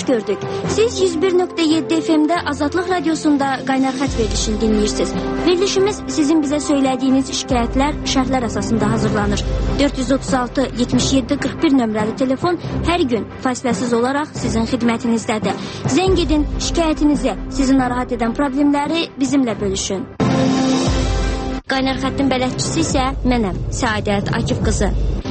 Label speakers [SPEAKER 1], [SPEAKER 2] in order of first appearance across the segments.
[SPEAKER 1] xoş gördük. Siz 101.7 FM'də Azadlıq Radiosunda Qaynar Xət verilişini dinləyirsiniz. Verilişimiz sizin bizə söylədiyiniz şikayətlər, şərhlər əsasında hazırlanır. 436-77-41 nömrəli telefon hər gün fasiləsiz olaraq sizin xidmətinizdədir. Zəng edin, şikayətinizi, sizi narahat edən problemləri bizimlə bölüşün. Qaynar Xəttin bələdçisi isə mənəm, Səadət Akif qızı.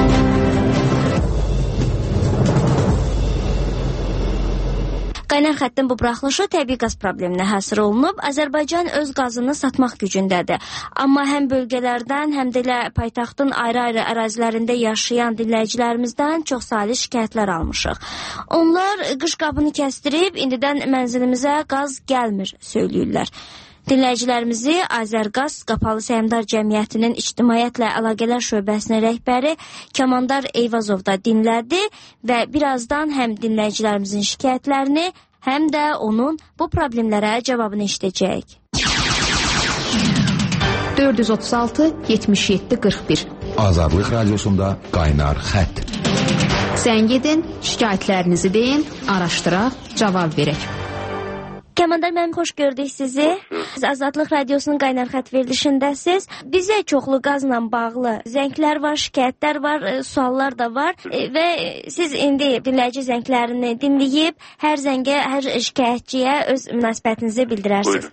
[SPEAKER 1] Qaynar Xəttin bu buraxılışı təbii qaz probleminə həsr olunub. Azərbaycan öz qazını satmaq gücündədir. Amma həm bölgələrdən, həm də elə paytaxtın ayrı-ayrı ərazilərində yaşayan dinləyicilərimizdən çoxsaylı şikayətlər almışıq. Onlar qış qabını kəsdirib, indidən mənzilimizə qaz gəlmir, söyləyirlər. Dinləyicilərimizi Azərqaz Qapalı Səhmdar Cəmiyyətinin İctimaiyyətlə Əlaqələr Şöbəsinin rəhbəri Kəmandar Eyvazov da dinlədi və birazdan həm dinləyicilərimizin şikayətlərini, həm də onun bu problemlərə cavabını eşidəcəyik.
[SPEAKER 2] 436-77-41
[SPEAKER 3] Azadlıq Radiosunda Qaynar Xət.
[SPEAKER 2] Zəng edin, şikayətlərinizi deyin, araşdıraq, cavab verək.
[SPEAKER 1] Kəmandar müəllim, xoş gördük sizi. Siz Azadlıq Radiosunun Qaynar Xət verilişindəsiz. Bizə çoxlu qazla bağlı zənglər var, şikayətlər var, suallar da var və siz indi dinləyici zənglərini dinləyib hər zəngə, hər şikayətçiyə öz münasibətinizi bildirərsiniz.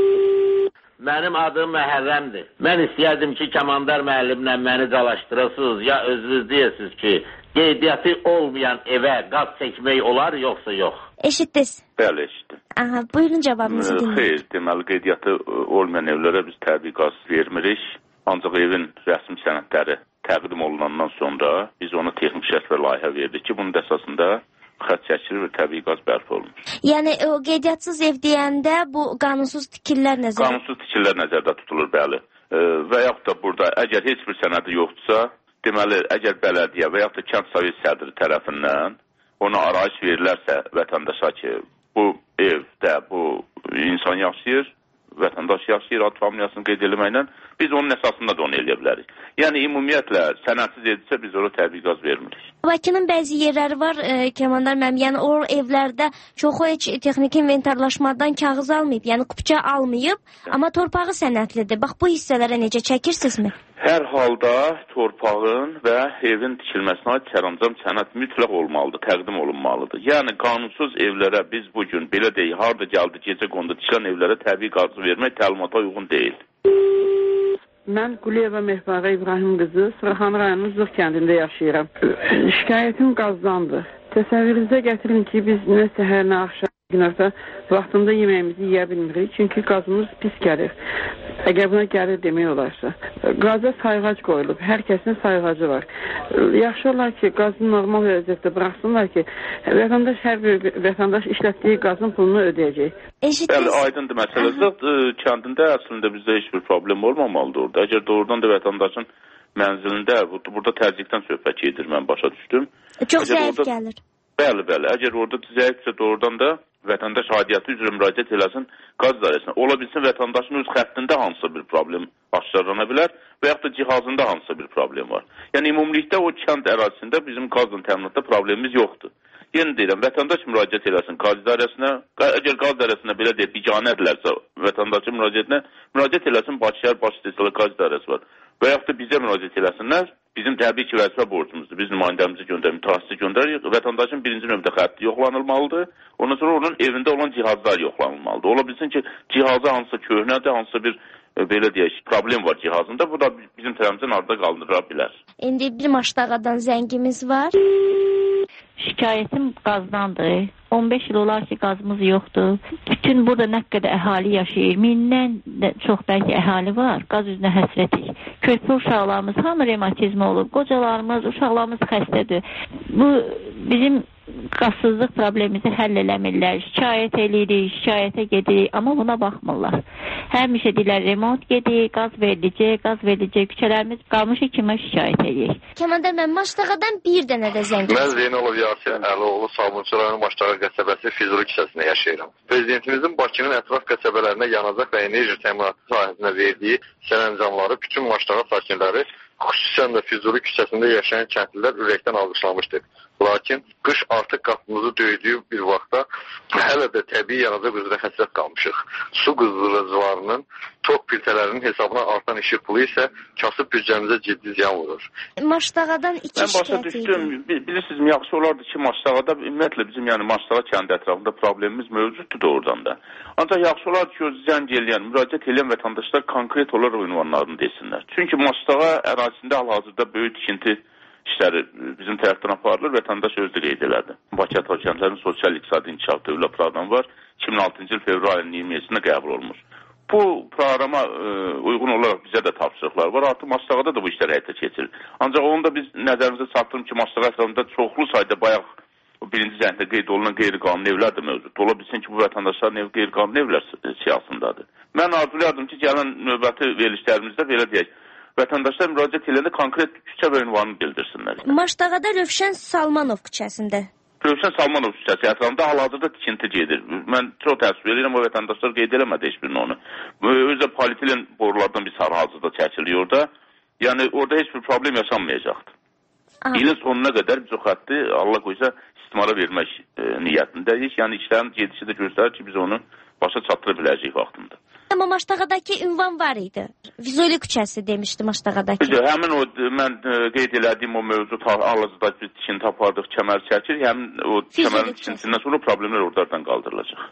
[SPEAKER 4] Mənim adım Məhərrəmdir. Mən istəyərdim ki, Kəmandar müəllimlə məni dalaşdırasınız, ya özünüz deyəsiniz ki, qeydiyyatı olmayan evə qaz çəkmək olar, yoxsa yox?
[SPEAKER 1] Eşitdiniz?
[SPEAKER 5] Bəli, eşitdim.
[SPEAKER 1] Aha, buyurun cavabınızı dinləyin.
[SPEAKER 5] Xeyr, deməli qeydiyyatı olmayan evlərə biz təbii qaz vermirik. Ancaq evin rəsmi sənədləri təqdim olunandan sonra biz ona texniki şərt və layihə verdik ki, bunun əsasında xətt çəkilir və təbii qaz bərpa olunur.
[SPEAKER 1] Yəni o qeydiyyatсız ev deyəndə bu qanunsuz tikililər nəzərdə?
[SPEAKER 5] Qanunsuz tikililər nəzərdə tutulur, bəli. Və yaxud da burada əgər heç bir sənədi yoxdursa, deməli əgər bələdiyyə və yaxud da kənd sovet sədri tərəfindən ona arayış verilərsə vətəndaşa ki, bu evdə bu insan yaşayır, vətəndaş yaşayır, ad familiyasını qeyd eləməklə biz onun əsasında da onu eləyə bilərik. Yəni ümumiyyətlə sənədsiz edirsə biz ona təbii qaz vermirik.
[SPEAKER 1] Bakının bəzi yerləri var, Kəmandar müəllim, yəni o evlərdə çoxu heç texniki inventarlaşmadan kağız almayıb, yəni kupça almayıb, amma torpağı sənədlidir. Bax bu hissələrə necə çəkirsinizmi?
[SPEAKER 5] Hər halda torpağın və evin tikilməsinə aid sərəncam sənəd mütləq olmalıdır, təqdim olunmalıdır. Yəni qanunsuz evlərə biz bugün belə deyək, harda gəldi gecə qondu tikilən evlərə təbii qazı vermək təlimata uyğun deyil.
[SPEAKER 6] Mən Quliyeva Mehbara İbrahim qızı, Sıraxan rayonunun Zıq kəndində yaşayıram. Şikayətim qazdandır. Təsəvvürünüzə gətirin ki, biz nə səhər, nə axşam, günorta vaxtında yeməyimizi yeyə bilmirik. Çünki qazımız pis gəlir. Əgər buna gəlir demək olarsa. Qaza sayğac qoyulub. Hər kəsin sayğacı var. Yaxşı olar ki, qazı normal vəziyyətdə buraxsınlar ki, hər bir vətəndaş işlətdiyi qazın pulunu ödəyəcək.
[SPEAKER 5] Bəli, aydındır məsələ. Zıq kəndində əslində bizdə heç bir problem olmamalıdır orada. Əgər doğrudan da vətəndaşın mənzilində, burada təzyiqdən söhbət gedir, mən başa düşdüm.
[SPEAKER 1] Çox zəif gəlir.
[SPEAKER 5] Bəli, bəli. Əgər orada zəifsə doğrudan da vətəndaş aidiyyatı üzrə müraciət eləsin qaz idarəsinə. Ola bilsin vətəndaşın öz xəttində hansısa bir problem aşkarlana bilər və yaxud da cihazında hansısa bir problem var. Yəni ümumilikdə o kənd ərazisində bizim qazla təminatda problemimiz yoxdur. Yenə deyirəm, vətəndaş müraciət eləsin qaz idarəsinə. Əgər qaz idarəsinə belə deyək, biganədirlərsə vətəndaşın müraciət eləsin Bakı şəhər Baş istehsalı qaz idarəsi var. Və yaxud da bizə müraciət eləsinlər. Bizim təbii ki, vəzifə borcumuzdur. Biz nümayəndəmizi göndərir, mütəxəssisi göndərir. Vətəndaşın birinci növbədə xətti yoxlanılmalıdır. Ondan sonra onun evində olan cihazlar yoxlanılmalıdır. Ola bilsin ki, cihazı hansısa köhnədir, hansısa bir belə deyək, problem var cihazında. Bu da bizim tərəfimizdən arada qaldıra bilər.
[SPEAKER 1] İndi bir Maşdağadan zəngimiz var.
[SPEAKER 7] Şikayətim qazdandır. 15 il olar ki, qazımız yoxdur. Bütün burada nə qədər əhali yaşayır. 1000-dən çox bəlkə əhali var. Qaz üzünə həsrətik. Körpə uşaqlarımız, hamı revmatizm olub. Qocalarımız, uşaqlarımız xəstədir. Bu bizim qazsızlıq problemimizi həll eləmirlər. Şikayət edirik, şikayətə gedirik, amma buna baxmırlar. Həmişə deyirlər, remont gedir, qaz veriləcək, küçələrimiz qalmışı kimi şikayət edirik.
[SPEAKER 1] Kəmandar müəllim, Maşdağadan bir dənə də zəng.
[SPEAKER 8] Mən Zeynalov Yasir Əloğlu, Sabunçu rayonu Maşdağa qəsəbəsi Füzuli küçəsində yaşayıram. Prezidentimizin Bakının ətraf qəsəbələrinə yanacaq və enerji təminatı sahəsində verdiyi sərəncamları bütün Maşdağa sakinləri xüsusən də Füzuli küçəsində yaşayan kəndlilər ürəkdən alqışlamışdı. Lakin qış artıq qapımızı döydüyü bir vaxtda hələ də təbii yanacaq üzrə həsrət qalmışıq. Su qızdırıcılarının tok filtrələrinin hesabına artan işıq pulu isə kasıb büdcəmizə ciddi ziyan vurur.
[SPEAKER 1] Maştağadan iki şikayət
[SPEAKER 5] düşdüm. Bilirsiniz, yaxşı olardı ki, Maştağada ümumiyyətlə bizim Maştağa kəndi ətrafında problemimiz mövcuddur doğrudan da. Ancaq yaxşı olardı ki, o zəng eləyən, müraciət eləyən vətəndaşlar konkret olaraq ünvanlarını desinlər. Çünki Maştağa ərazisində hal-hazırda böyük tikinti işləri bizim tərəfdən aparılır, vətəndaş özü qeyd elədi. Bakı Atal Kəndlərinin Sosial-İqtisadi İnkişaf Dövlət Proqramı var, 2006-cı il fevral ayının 27-sində qəbul olunmuş. Bu proqrama uyğun olaraq bizə də tapşırıqlar var, artıq Maştağada da bu işlər həyata keçirilir. Ancaq onu da biz nəzərimizə çatdırım ki, Maştağa ətrafında çoxlu sayda bayaq birinci zəngdə qeyd olunan qeyri-qanuni evlər də mövcud. Ola bilsin ki, bu vətəndaşların evi qeyri-qanuni evlər siyasındadır. Mən arzulayardım ki, gələn növbəti verilişlərimizdə belə deyək, vətəndaşlar müraciət edəndə konkret küçə və ünvanını bildirsinlər.
[SPEAKER 1] Maştağada Rövşən Salmanov küçəsində.
[SPEAKER 5] Rövşən Salmanov küçəsi ətrafında hal-hazırda tikinti gedir. Mən çox təəssüf edirəm, o vətəndaşlar qeyd eləmədi heç birini onu. Özə polietilen borulardan bir sarı hazırda çəkiliyor orada. Yəni orada heç bir problem yaşanmayacaqdır. İlin sonuna qədər biz o xətti Allah qoysa istismara vermək niyyətindəyik. Yəni işlərin gedişi də göstərir ki, biz onu başa çatdıra biləcəyik vaxtında.
[SPEAKER 1] Amma Maştağadakı ünvan var idi. Füzuli küçəsi demişdi Maştağadakı.
[SPEAKER 5] Həmin o mən qeyd elədiyim o mövcud hal-hazırda biz tikinti apardıq, kəmər çəkir. Həmin o kəmərin tikintisindən sonra problemlər oradan qaldırılacaq.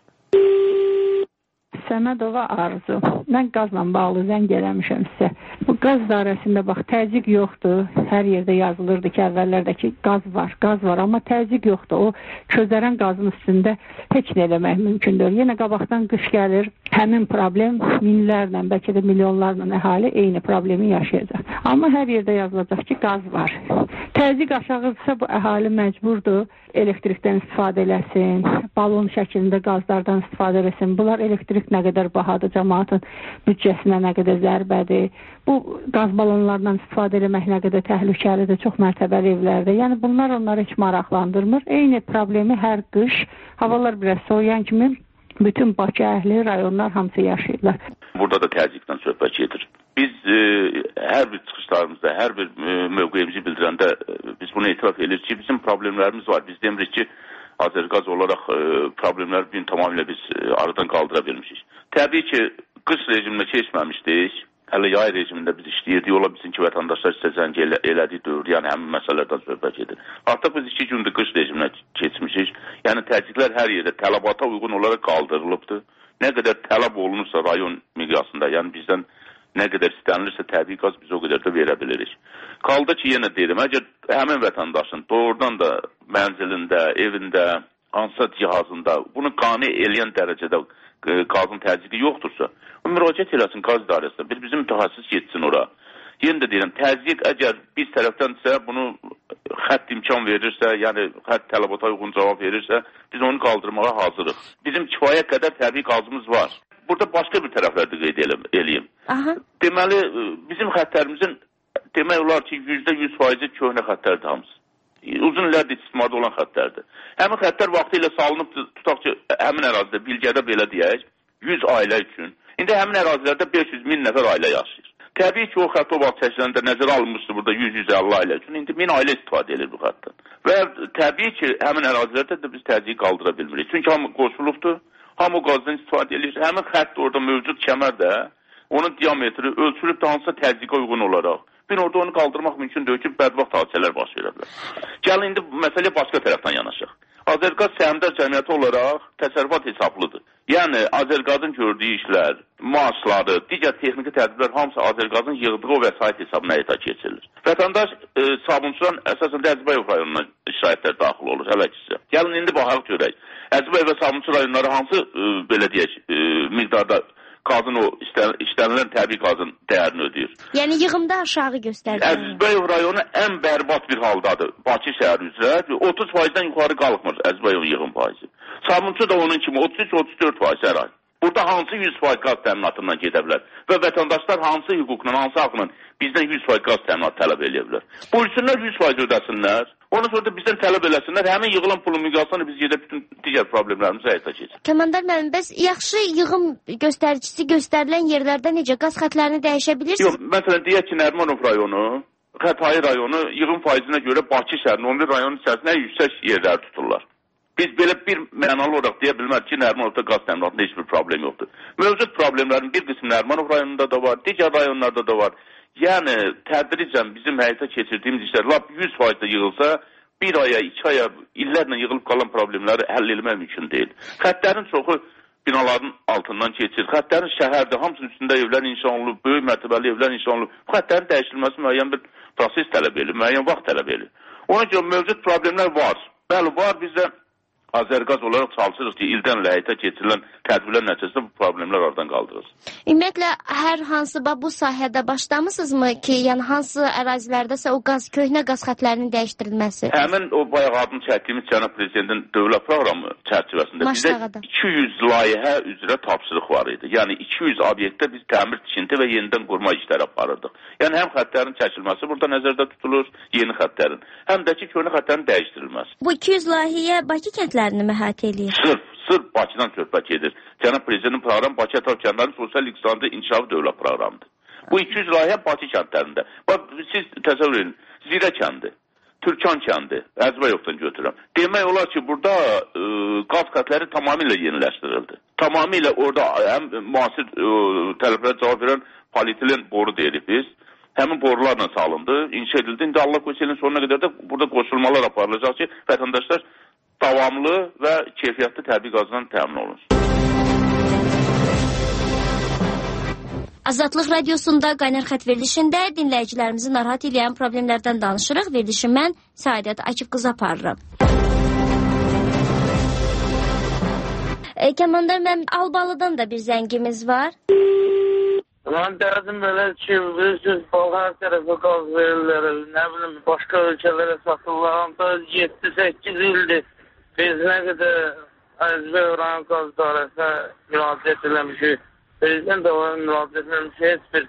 [SPEAKER 9] Səmədova Arzu. Mən qazla bağlı zəng eləmişəm sizə. Bu qaz dairəsində bax, təzyiq yoxdur. Hər yerdə yazılırdı ki, əvvəllərdəki qaz var, amma təzyiq yoxdur. O közərən qazın üstündə heç nə eləmək mümkündür. Yenə qabaqdan qış gəlir, həmin problem minlərlə, bəlkə də milyonlarla əhali eyni problemi yaşayacaq. Amma hər yerdə yazılacaq ki, qaz var. Təzyiq aşağıdırsa bu əhali məcburdur elektrikdən istifadə eləsin, balon şəklində qazlardan istifadə eləsin. Bunlar elektrik nə qədər bahadır, cəmaatın büdcəsinə nə qədər zərbədir. Bu qaz balonlardan istifadə eləmək nə qədər təhlükəlidir, çox mərtəbəli evlərdə. Yəni bunlar onları heç maraqlandırmır. Eyni problemi hər qış, havalar biraz soğuyan kimi bütün Bakı əhli, rayonlar hamısı yaşayırlar.
[SPEAKER 5] Burada da təzyiqdən söhbət gedir. Biz hər bir çıxışlarımızda, hər bir mövqeyimizi bildirəndə biz bunu etiraf edirik ki, bizim problemlərimiz var. Biz demirik ki, Azərqaz olaraq problemləri bir tamamilə biz aradan qaldıra bilmişik. Təbii ki, qış rejiminə keçməmişdik. Hələ yay rejimində biz işləyirdik. Ola bilsin ki, vətəndaşlar sizə zəng elədiyi dövr, yəni həmin məsələlərdən söhbət edir. Artıq biz 2 gündür qış rejiminə keçmişik. Yəni təzyiqlər hər yerdə tələbata uyğun olaraq qaldırılıbdır. Nə qədər tələb olunursa rayon miqyasında, yəni bizdən nə qədər istənilirsə təbii qaz biz o qədər də verə bilirik. Qaldı ki, yenə deyirəm, əgər həmin vətəndaşın doğrudan da mənzilində, evində, hansısa cihazında bunu qane eləyən dərəcədə qazın təzyiqi yoxdursa, müraciət eləsin qaz idarəsinə. Bizim mütəxəssis getsin ora. Yenə də deyirəm, təzyiq əgər biz tərəfdənsə, bunu xətt imkan verirsə, yəni xətt tələbata uyğun cavab verirsə, biz onu qaldırmağa hazırıq. Bizim kifayət qədər təbii qazımız var. Burada başqa bir tərəflərdə qeyd eləyim. Deməli, bizim xəttlərimizin demək olar ki, %100% köhnə xəttlərdir hamısı. Uzun illərdir istismarda olan xəttlərdir. Həmin xəttlər vaxtı ilə salınıb, tutaq ki, həmin ərazidə, Bilgədə belə deyək, 100 ailə üçün. İndi həmin ərazilərdə 500-1000 nəfər ailə yaşayır. Təbii ki, o xətt o vaxt çəkiləndə nəzərə alınmışdır burada 100-150 ailə üçün. İndi 1000 ailə istifadə edir bu xəttdən. Və təbii ki, həmin ərazilərdə də biz təzyiqi qaldıra bilmirik. Çünki hamı qoşulubdur, hamı qazdan istifadə edir. Həmin xətt orada mövcud kəmər də, onun diametri ölçülüb də hansısa təzyiqə uyğun olaraq. Bir orada onu qaldırmaq mümkün deyil ki, bədbəxt hadisələr baş verə bilər. Gəlin, indi məsələ başqa tərəfdən yanaşaq. Azərqaz səhmdar cəmiyyəti olaraq təsərrüfat hesablıdır. Yəni, Azərqazın gördüyü işlər, maaşları, digər texniki tədbirlər hamısı Azərqazın yığdığı o vəsait hesabına həyata keçirilir. Vətəndaş sabunçudan əsasən də Əzbəyev rayonuna şirayətlər daxil olur, hələ ki. Gəlin, indi baxaq görək. Əzbəyev və sabunçu rayonları hansı, belə deyək, miqdarda qazın o işlənilən təbii qazın dəyərini ödəyir.
[SPEAKER 1] Yəni yığımda aşağı göstərir.
[SPEAKER 5] Əzbəyev rayonu ən bərbad bir haldadır. Bakı şəhəri üzrə 30%-dən yuxarı qalxmır Əzbəyev yığım faizi. Sabunçu da onun kimi 33-34% hər ay. Burada hansı 100% qaz təminatından gedə bilər və vətəndaşlar hansı hüquqla, hansı haqla bizdən 100% qaz təminatı tələb edə bilər. Buyursunlar 100% ödəsinlər. Ondan sonra da bizdən tələb eləsinlər. Həmin yığılan pulun miqyasını biz gedib bütün digər problemlərimizi həyata keçirik.
[SPEAKER 1] Komandar müəllim, bəs yaxşı yığım göstəricisi göstərilən yerlərdə necə qaz xətlərini dəyişə bilirsiniz?
[SPEAKER 5] Yox, məsələn deyək ki, Nərimanov rayonu Xətai rayonu yığım faizinə görə Bakı şəhərinin 11 rayonun içərisində yüksək yerləri tuturlar. Biz belə bir mənalı olaraq deyə bilmərik ki, Nərimanovda qaz təminatında heç bir problem yoxdur. Mövcud problemlərin bir qismi Nərimanov rayonunda da var, digər rayonlarda da var. Yəni, tədricən bizim həyata keçirdiyimiz işlər 100% yığılsa, bir aya, 2 aya, illərlə yığılıb qalan problemləri həll etmək mümkün deyil. Xəttlərin çoxu binaların altından keçir. Xəttlərin şəhərdə, hamısının üstündə evlər inşa olunub, böyük mərtəbəli evlər inşa olunub. Bu xəttlərin dəyişilməsi müəyyən bir proses tələb edir, müəyyən vaxt tələb edir. Ona görə mövcud problemlər var. Bəli, var. Biz də Azərqaz olaraq çalışırıq ki, ildən ilə həyata keçirilən tədbirlər nəticəsində bu problemlər oradan qaldırırız.
[SPEAKER 1] Ümumiyyətlə, hər hansı bu sahədə başlamısınızmı ki, yəni hansı ərazilərdəsə o köhnə qaz xətlərinin dəyişdirilməsi?
[SPEAKER 5] Həmin o bayaq adını çəkdiyimiz cənab prezidentin dövlət proqramı çərçivəsində bizə 200 layihə üzrə tapşırıq var idi. Yəni 200 obyektdə biz təmir, tikinti və yenidən qurma işləri aparırdıq. Yəni həm xətlərin çəkilməsi burada nəzərdə tutulur, yeni xətlərin, həm də ki, köhnə xətlərin dəyişdirilməsi.
[SPEAKER 1] Bu 200 layihə Bakı kəndlərini əhatə edir?
[SPEAKER 5] Sırf Bakıdan söhbət edir. Cənab Prezidentin proqramı Bakı ətraf kəndlərinin sosial-iqtisadi inkişafı dövlət proqramıdır. Bu 200 layihə Bakı kəndlərində. Bax, siz təsəvvür edin, Zirə kəndi, Türkan kəndi, Əcbayokdan götürürəm. Demək olar ki, burada qaz xətləri tamamilə yeniləşdirildi. Tamamilə orada həm müasir tələblərə cavab verən polietilen boru deyirik biz. Həmin borularla salındı, inşa edildi. İndi Allah qoysa ilin sonuna qədər də burada qoşulmalar aparılacaq ki, vətəndaşlar davamlı və keyfiyyətli təbii qazdan təmin olunsun.
[SPEAKER 1] Azadlıq radiosunda Qaynar xət verilişində dinləyicilərimizi narahat edən problemlərdən danışırıq. Verilişi mən Səadət Akifqızı aparıram. Kəmandar mənim Albalıdan da bir zəngimiz var.
[SPEAKER 10] Mən dərdim belə ki, bilirsiniz, hər tərəfə qaz verirlər, nə bilim, başqa ölkələrə satırlar. 7-8 ildir. Biz nə qədər Əzbə Rayon Qaz İdarəsinə müraciət eləmişik. Prezident də müraciət eləmişik. Heç bir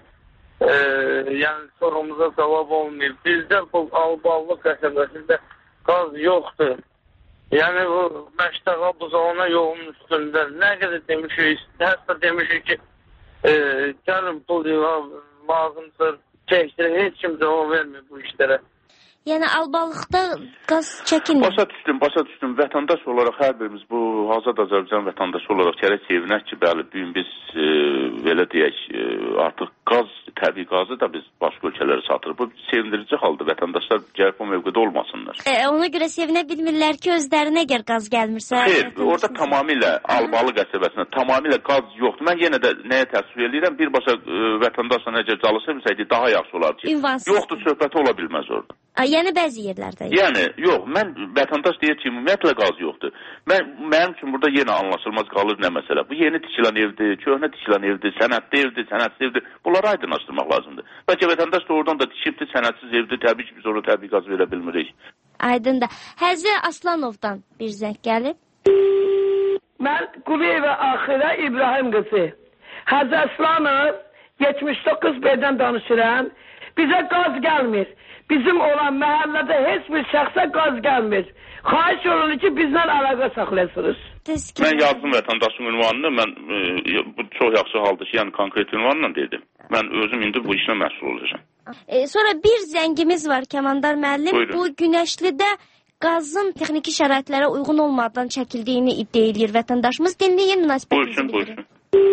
[SPEAKER 10] sorumuza cavab olmayıb. Bizdə bu Alballıq qəsəbəsində qaz yoxdur. Yəni bu Məştaqa buzağına yolun üstündə nə qədər demişik, hətta demişik ki, gəlin pul lazımdır, çəkdir. Heç kim cavab vermir bu işlərə.
[SPEAKER 1] Yəni Albalıqda qaz çəkilmir.
[SPEAKER 5] Başa düşdüm. Vətəndaş olaraq hər birimiz bu Azad Azərbaycan vətəndaşı olaraq gərək sevinək ki, bəli, bu gün biz belə deyək, artıq qaz, təbii qazı da biz başqa ölkələrə satırıq. Bu sevindirici haldır. Vətəndaşlar gərək bu mövqedə olmasınlar.
[SPEAKER 1] Ona görə sevinə bilmirlər ki, özlərinə əgər qaz gəlmirsə.
[SPEAKER 5] Xeyr, orada tamamilə Albalı qəsəbəsində tamamilə qaz yoxdur. Mən yenə də nəyə təəssüf edirəm? Birbaşa vətəndaşla necə çalışırsaydı daha yaxşı olar ki. Yoxdur, söhbəti ola bilməz orada.
[SPEAKER 1] Yəni bəzi yerlərdə.
[SPEAKER 5] Yəni, yox, mən vətəndaş deyir ki, ümumiyyətlə qaz yoxdur. Mənim üçün burada yenə anlaşılmaz qalır nə məsələ. Bu yeni tikilən evdir, köhnə tikilən evdir, sənədli evdir, sənədsiz evdir. Bunları aydınlaşdırmaq lazımdır. Bəlkə vətəndaş da oradan da tikibdir, sənədsiz evdir. Təbii ki, biz orada təbii qaz verə bilmirik.
[SPEAKER 1] Aydındır. Həzrə Aslanovdan bir zəng gəlib.
[SPEAKER 11] Mən Quliyeva Axirə İbrahim qızı. Həzrə Aslanov 79B-dən danışıram. Bizə qaz gəlmir. Bizim olan məhəllədə heç bir şəxsə qaz gəlmir. Xahiş olunur ki, bizlə əlaqə saxlayasınız.
[SPEAKER 5] Mən yazdım vətəndaşın ünvanını, bu çox yaxşı haldır ki, yəni konkret ünvanla dedim. Mən özüm indi bu işlə məsul olacağım.
[SPEAKER 1] Sonra bir zəngimiz var Kəmandar müəllim.
[SPEAKER 5] Buyurun.
[SPEAKER 1] Bu Günəşlidə qazın texniki şəraitlərə uyğun olmadan çəkildiyini iddia edir vətəndaşımız. Dinləyin münasibətinizi bildirin.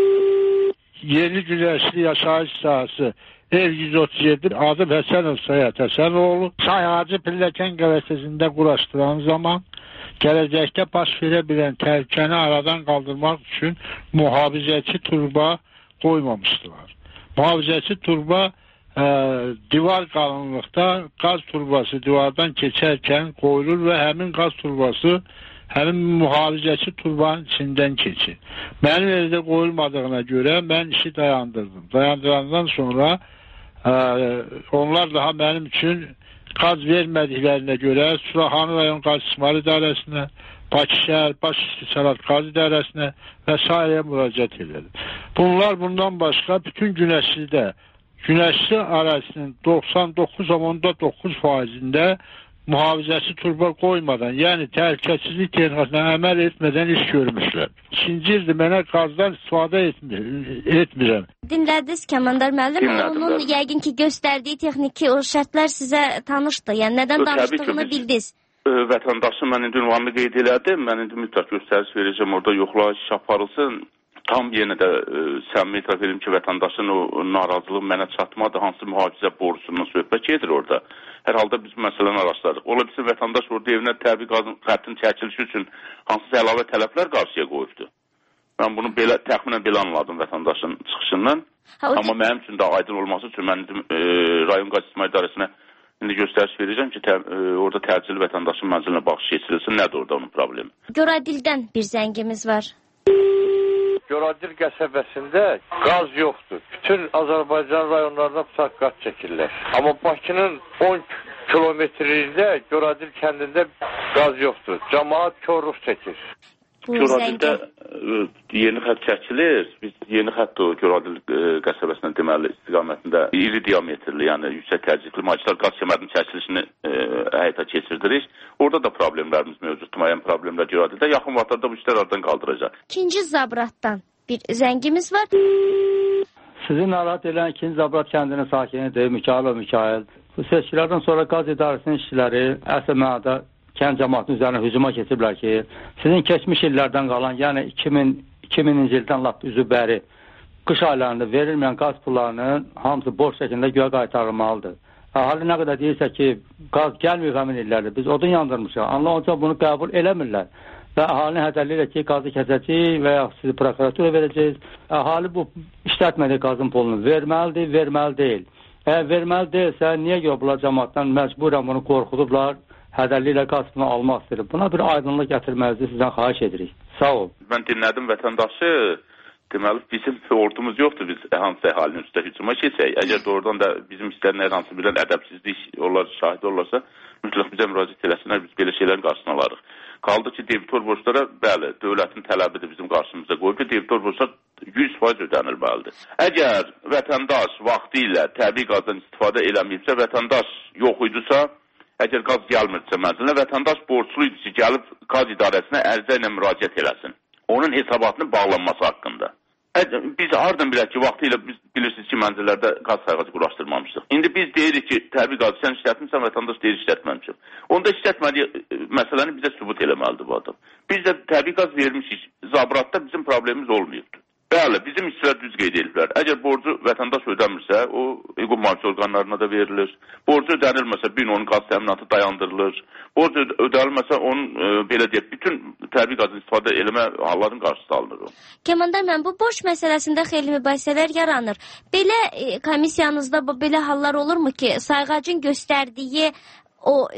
[SPEAKER 12] Yeni Günəşli yaşayış sahəsi ev 137 Adil Həsənov Sayət Həsənoğlu Sayacı Pilləkən qəvəsəsində quraşdıran zaman gələcəkdə baş verə bilən təhlükəni aradan qaldırmaq üçün mühafizəçi turba qoymamışdılar. Mühafizəçi turba divar qalınlıqda qaz turbası divardan keçərkən qoyulur və həmin qaz turbası həmin mühafizəçi turbanın içindən keçir. Mənim evdə qoyulmadığına görə mən işi dayandırdım. Dayandırandan sonra onlar daha mənim üçün qaz vermədiklərinə görə Suraxanı rayon qaz istismar idarəsinə, Bakı şəhər baş istismarat qaz idarəsinə və sairəyə müraciət edirdim. Bundan başqa bütün Günəşli ərazisinin 99,9%-də mühafizəsi turba qoymadan, yəni təhlükəsizlik texnikasına əməl etmədən iş görmüşlər. İkinci ildir mənə qazdan istifadə etmirəm.
[SPEAKER 1] Dinlədiniz Kəmandar müəllim, onun yəqin ki göstərdiyi texniki o şərtlər sizə tanışdır. Yəni nədən danışdığını bildiniz.
[SPEAKER 5] Vətəndaşın mən indi ünvanını qeyd elədim. Mən indi mütləq göstəriş verəcəm, orada yoxlayış aparılsın. Tam yenə də səmimi itiraf edim ki, vətəndaşın o narazılığı mənə çatmadı. Hansı mühafizə borusundan söhbət gedir orada. Hər halda biz məsələni araşdırırıq. Ola bilsin vətəndaş orada evinə təbii qazın xəttin çəkilişi üçün hansısa əlavə tələblər qarşıya qoyubdu. Mən bunu təxminən belə anladım vətəndaşın çıxışından. Amma mənim üçün də aydın olması üçün mən rayon qaz ictimai idarəsinə indi göstəriş verəcəm ki, orada təcili vətəndaşın mənzilinə baxış keçirilsin. Nədir orada onun problemi?
[SPEAKER 1] Göradildən bir zəngimiz var.
[SPEAKER 13] Göradil qəsəbəsində qaz yoxdur. Bütün Azərbaycan rayonlarında bıçaq qaz çəkirlər. Amma Bakının 10 kilometrliyində Göradil kəndində qaz yoxdur. Cəmaət korluq çəkir.
[SPEAKER 5] Göradildə yeni xətt çəkilir. Biz yeni xətt o Göradil qəsəbəsindən deməli istiqamətində iri diametrli, yəni yüksək təcrübli magistral qaz kəmərinin çəkilişini həyata keçirdirik. Orada da problemlərimiz mövcuddur. Müəyyən problemlər Göradildə. Yaxın vaxtlarda bu işlər aradan qaldıracaq.
[SPEAKER 1] İkinci Zabratdan bir zəngimiz var.
[SPEAKER 14] Sizi narahat edən ikinci Zabrat kəndinin sakinidir, Mikail. Bu seçkilərdən sonra qaz idarəsinin işçiləri əsl mənada kənd cəmaatının üzərinə hücuma keçiblər ki, sizin keçmiş illərdən qalan, yəni 2000-ci ildən lap üzü bəri qış aylarında verilməyən qaz pullarının hamısı borc şəklində göyə qaytarılmalıdır. Əhali nə qədər deyirsə ki, qaz gəlməyib həmin illərdə, biz odun yandırmışıq. Anlayınca bunu qəbul eləmirlər. Və əhalini hədələyirək ki, qazı kəsəcəyik və ya sizi prokuratura verəcəyiz. Əhali bu işlətmədiyi qazın pulunu verməlidir, verməli deyil. Əgər verməli deyilsə, niyə yoxlar cəmaatdan məcburən bunu qorxudublar? Hədəlliklə qazını almaq istəyir. Buna bir aydınlıq gətirmənizi sizdən xahiş edirik. Sağ ol.
[SPEAKER 5] Mən dinlədim vətəndaşı. Deməli, bizim ordumuz yoxdur. Biz hansı əhalinin üstə hücuma keçək. Əgər doğrudan da bizim istəyən hər hansı bir ədəbsizlik onlar şahid olursa, mütləq bizə müraciət eləsinlər, biz belə şeylərin qarşısına alarıq. Qaldı ki, debitor borclara, bəli, dövlətin tələbidir bizim qarşımıza qoyub ki, debitor borclar 100% ödənilməlidir. Əgər vətəndaş vaxtı ilə təbii qazdan istifadə eləməyibsə, vətəndaş yox idisə, əgər qaz gəlmirsə mənzilinə, vətəndaş borclu idi ki, gəlib qaz idarəsinə ərizə ilə müraciət eləsin. Onun hesabatının bağlanması haqqında. Biz hardan bilək ki, vaxtı ilə biz bilirsiniz ki, mənzillərdə qaz sayğacı quraşdırmamışıq. İndi biz deyirik ki, təbii qazı sən işlətmirsən, vətəndaş deyir işlətməmişim. Onda işlətmədiyi məsələni bizə sübut eləməlidir bu adam. Biz də təbii qaz vermişik. Zabratda bizim problemimiz olmayıbdır. Bəli, bizim işçilər düz qeyd ediblər. Əgər borcu vətəndaş ödəmirsə, o hüquq mühafizə orqanlarına da verilir. Borcu ödənilməsə, bir onun qaz təminatı dayandırılır. Borcu ödənilməsə, onun belə deyək, bütün təbii qazın istifadə eləmə hallarının qarşısı alınır.
[SPEAKER 1] Kəmandar müəllim, bu borc məsələsində xeyli mübahisələr yaranır. Belə komissiyanızda belə hallar olurmu ki, sayğacın göstərdiyi o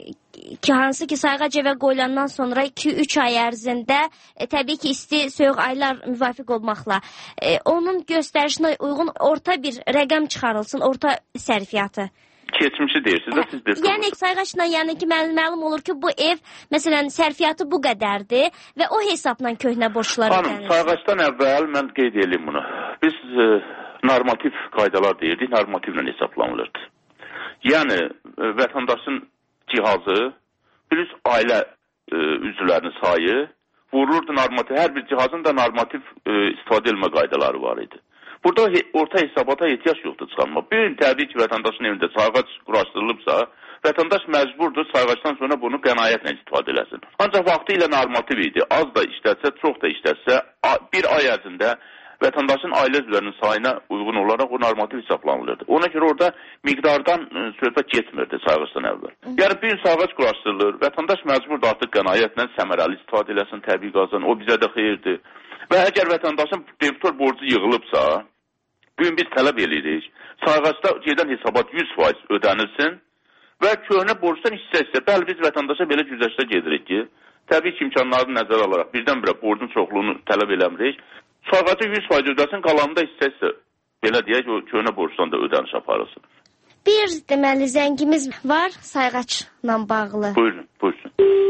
[SPEAKER 1] ki, hansı ki sayğac evə qoyulandan sonra 2-3 ay ərzində təbii ki isti, soyuq aylar müvafiq olmaqla onun göstərişinə uyğun orta bir rəqəm çıxarılsın, orta sərfiyyatı.
[SPEAKER 5] Keçmişi deyirsiniz də siz deyirsiniz.
[SPEAKER 1] Yəni sayğacla yəni ki məlum olur ki bu ev məsələn sərfiyyatı bu qədərdir və o hesabla köhnə borclar ödənilir.
[SPEAKER 5] Sayğacdan əvvəl mən qeyd edeyim bunu. Biz normativ qaydalar deyirdik, normativlə hesablanılırdı. Yəni vətəndaşın cihazı, plus ailə üzvlərinin sayı vurulurdu normativ. Hər bir cihazın da normativ istifadə edilmə qaydaları var idi. Burada orta hesabata ehtiyac yoxdur çıxarmaq. Bir gün təbii ki, vətəndaşın evində sayğac quraşdırılıbsa, vətəndaş məcburdur sayğacdan sonra bunu qənaətlə istifadə eləsin. Ancaq vaxtı ilə normativ idi. Az da işlətsə, çox da işlətsə, bir ay ərzində vətəndaşın ailə üzvlərinin sayına uyğun olaraq o normativ hesablanılırdı. Ona görə orada miqdardan söhbət getmirdi sayğacdan əvvəl. Yəni bir sayğac quraşdırılır, vətəndaş məcburdur artıq qənaətlə səmərəli istifadə eləsin təbii qazdan, o bizə də xeyirdir. Və əgər vətəndaşın debitor borcu yığılıbsa, bugün biz tələb edirik, sayğacda gedən hesabat 100% ödənilsin və köhnə borcdan hissə-hissə, bəli biz vətəndaşa belə güzəştə gedirik ki, təbii ki, imkanlarını nəzərə alaraq birdən-birə borcun çoxluğunu tələb eləmirik. Sayğacı 100% ödəsin, qalanında hissə-hissə, belə deyək, o köhnə borcdan da ödəniş aparılsın.
[SPEAKER 1] Bir deməli zəngimiz var sayğacla bağlı.
[SPEAKER 5] Buyurun, buyursun.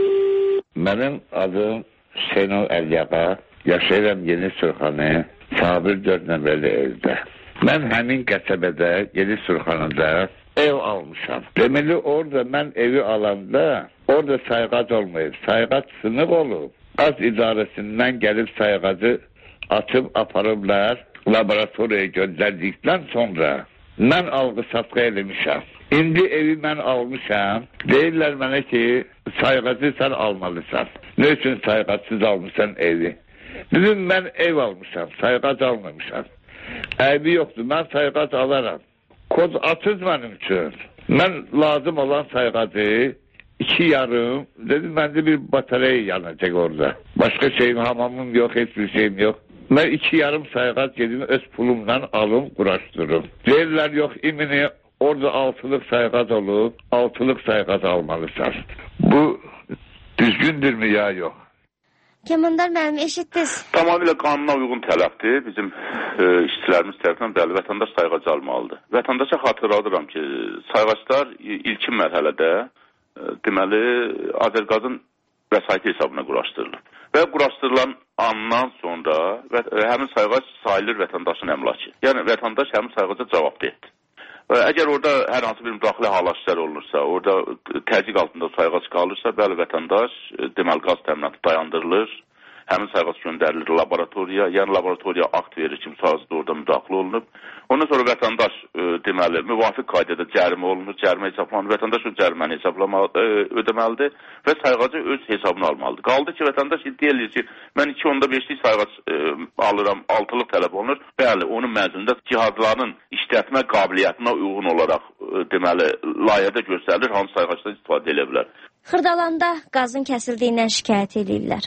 [SPEAKER 15] Mənim adım Şenol Əliyağa, yaşayıram Yeni Surxanı, Sabir 4 nömrəli evdə. Mən həmin qəsəbədə, Yeni Surxanıda ev almışam. Deməli orada mən evi alanda orada sayğac olmayıb. Sayğac sınıq olub. Qaz idarəsindən gəlib sayğacı açıb aparıblar. Laboratoriyaya göndərdikdən sonra mən alqı-satqı eləmişəm. İndi evi mən almışam. Deyirlər mənə ki, sayğacı sən almalısan. Ne üçün sayğacsız almışsan evi? Dedim, mən ev almışam, sayğac almamışam. Evi yoxdur, mən sayğac alaram. Kod atız mənim üçün. Mən lazım olan sayğacı 2,5, dedim, məndə bir batareya yanacaq orada. Başqa şeyim, hamamım yox, hiçbir şeyim yox. Mən 2,5 sayğac gedim, öz pulumdan alım, quraşdırım. Deyirlər, yox, imini orada 6'lıq sayğac olub, 6'lıq sayğac almalısan. Bu düzgündürmü ya, yox?
[SPEAKER 1] Kəmandar müəllim, eşitdiniz?
[SPEAKER 5] Tamamilə qanuna uyğun tələbdir. Bizim işçilərimiz tərəfindən bəli, vətəndaş sayğacı almalıdır. Vətəndaşa xatırladıram ki, sayğaclar ilkin mərhələdə deməli Azərqazın vəsaiti hesabına quraşdırılır. Və quraşdırılan andan sonra həmin sayğac sayılır vətəndaşın əmlakı. Yəni vətəndaş həmin sayğaca cavabdehdir. Əgər orada hər hansı bir müdaxilə hallar olunursa, orada təzyiq altında sayğac qalırsa, bəli vətəndaş deməli qaz təminatı dayandırılır, həmin sayğac göndərilir laboratoriya, yəni laboratoriya akt verir ki, sayğacda orada müdaxilə olunub. Ondan sonra vətəndaş deməli müvafiq qaydada cərimə olunur, cərimə hesablanır, vətəndaş o cəriməni ödəməlidir və sayğacı öz hesabına almalıdır. Qaldı ki, vətəndaş iddia edir ki, mən 2,5'lik sayğac alıram, 6'lıq tələb olunur. Bəli, onun məzununda cihazların işlətmə qabiliyyətinə uyğun olaraq deməli layihədə göstərilir, hansı sayğacdan istifadə edə bilər.
[SPEAKER 1] Xırdalanda qazın kəsildiyindən şikayət edirlər.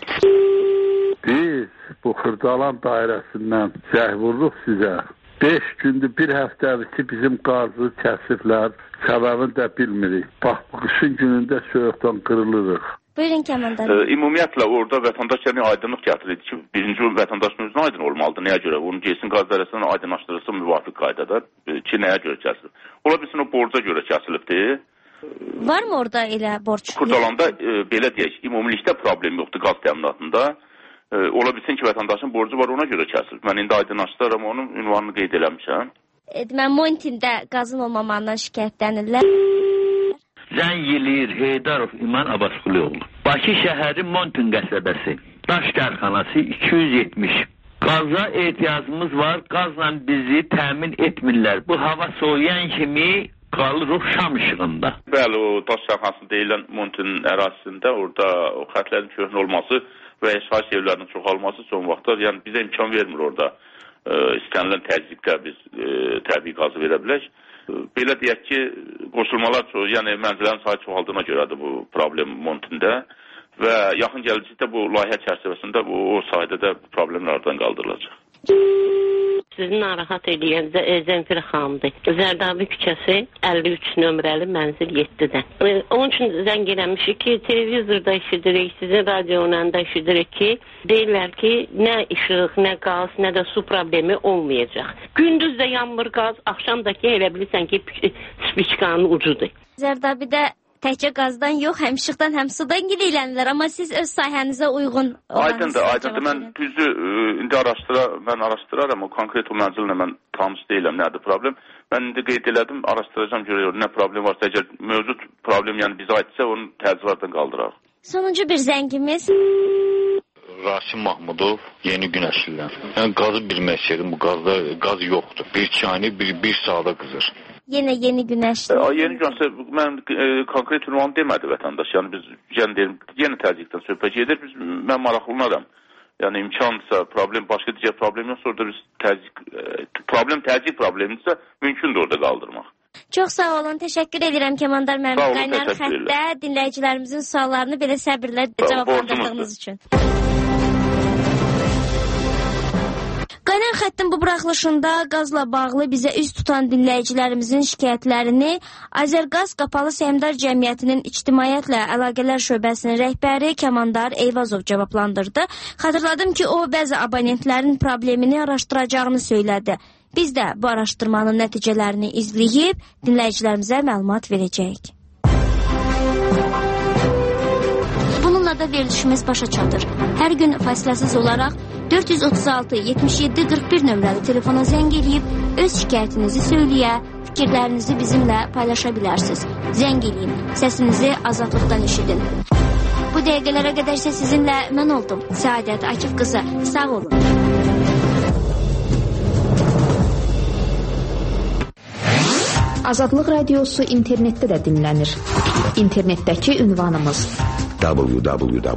[SPEAKER 12] Biz bu Xırdalan dairəsindən zəng vururuq sizə. 5 gündür, bir həftədir ki, bizim qazı kəsiblər, səbəbini də bilmirik. Bax, bu qışın günündə soyuqdan qırılırıq.
[SPEAKER 1] Buyurun Kəmandar.
[SPEAKER 5] Ümumiyyətlə, orada vətəndaş yəni aydınlıq gətirir ki, birinci vətəndaşın özünə aydın olmalıdır. Nəyə görə? Onun gəlsin qaz dairəsindən aydınlaşdırılsın müvafiq qaydada ki, nəyə görə kəsilib? Ola bilsin, o borca görə kəsilibdir.
[SPEAKER 1] Varmı orada elə borc?
[SPEAKER 5] Xırdalanda belə deyək, ümumilikdə problem yoxdur qaz təminatında. Ola bilsin ki, vətəndaşın borcu var, ona görə kəsilib. Mən indi aydınlaşdıram, onun ünvanını qeyd eləmişəm.
[SPEAKER 1] Mən Montində qazın olmamağından şikayətlənirlər.
[SPEAKER 16] Zəng eləyir Heydarov İman Abbasqulioğlu. Bakı şəhəri Montin qəsəbəsi. Daş dərxanası 270. Qaza ehtiyacımız var, qazla bizi təmin etmirlər. Bu hava soğuyan kimi qalırıq Şam işığında. Bəli, o daş dərxanası deyilən Montin ərazisində orada o xətlərin köhnə olması və yaşayış evlərinin çoxalması son vaxtlar, yəni bizə imkan vermir orada istənilən təzyiqdə biz təbii qazı verə bilək. Belə deyək ki, qoşulmalar çox, yəni mənzillərin sayı çoxaldığına görədir bu problem Montində və yaxın gələcəkdə bu layihə çərçivəsində o sayədə də problemlərdən qaldırılacaq.
[SPEAKER 17] Sizi narahat edən Zənfir xanımdır. Zərdabi küçəsi 53 nömrəli mənzil 7-dən. Onun üçün zəng eləmişik ki, televizorda eşidirik, sizin radiondan da eşidirik ki, deyirlər ki, nə işıq, nə qaz, nə də su problemi olmayacaq. Gündüz də yanmır qaz, axşamdakı elə bilirsən ki, spiçkanın ucudur.
[SPEAKER 1] Zərdabidə təkcə qazdan yox, həm işıqdan, həm sudan gidiylənirlər, amma siz öz sahənizə uyğun
[SPEAKER 5] Aydındır. Mən düzdür, indi mən araşdıraram, o konkret o mənzillə mən tanış deyiləm, nədir problem. Mən indi qeyd elədim, araşdıracağım, görüyorum, nə problem varsa, əgər mövcud problem, yəni bizə aidsə, onu təzyiqlərdən qaldıraq.
[SPEAKER 1] Sonuncu bir zəngimiz.
[SPEAKER 18] Rasim Mahmudov, Yeni Günəşlilər. Yəni qazı bilmək istəyirdim, bu qazda qaz yoxdur. Bir çayını bir saata qızır.
[SPEAKER 1] Yeni Günəşli.
[SPEAKER 5] Yeni Günəşli, mən konkret ünvan demədi vətəndaş. Yəni biz yeni təzyiqdən söhbət edir. Mən maraqlınaram. Yəni imkansa, başqa digər problem yoxsa orada biz təzyiq problemidirsə, mümkündür orada qaldırmaq.
[SPEAKER 1] Çox sağ olun, təşəkkür edirəm Kəmandar müəllim. Qaynar xəttdə dinləyicilərimizin suallarını belə səbirlə cavablandırdığınız üçün. Qaynar xəttin bu buraxılışında qazla bağlı bizə üz tutan dinləyicilərimizin şikayətlərini Azərqaz Qapalı Səhmdar Cəmiyyətinin İctimaiyyətlə Əlaqələr Şöbəsinin rəhbəri Kəmandar Eyvazov cavablandırdı. Xatırladım ki, o bəzi abonentlərin problemini araşdıracağını söylədi. Biz də bu araşdırmanın nəticələrini izləyib dinləyicilərimizə məlumat verəcəyik. Bununla da verilişimiz başa çatır. Hər gün fasiləsiz olaraq 436-77-41 nömrəli telefona zəng eləyib öz şikayətinizi söyləyə, fikirlərinizi bizimlə paylaşa bilərsiniz. Zəng eləyin, səsinizi azadlıqdan eşidin. Bu dəqiqələrə qədər isə sizinlə mən oldum. Səadət Akif qızı, sağ olun.
[SPEAKER 2] Azadlıq Radiosu internetdə də dinlənir. İnternetdəki ünvanımız
[SPEAKER 3] www.azadlıqradio.com